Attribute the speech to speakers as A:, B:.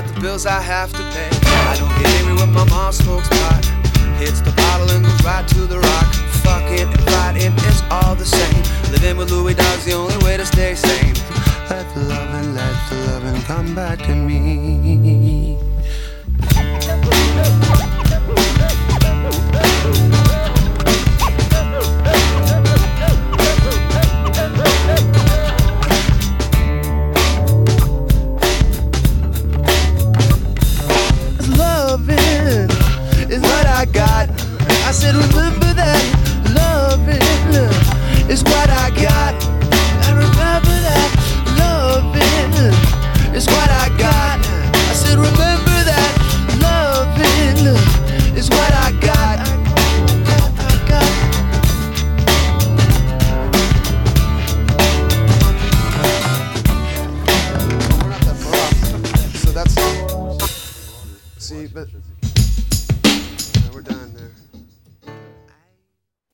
A: got the bills I have to pay. I don't get angry when my mom smokes pot, hits the bottle and goes right to the rock. Fucking and fighting, it's all the same. Living with Louis Dog's the only way to stay sane. Let the loving come back to me. Loving is what I got. I said, remember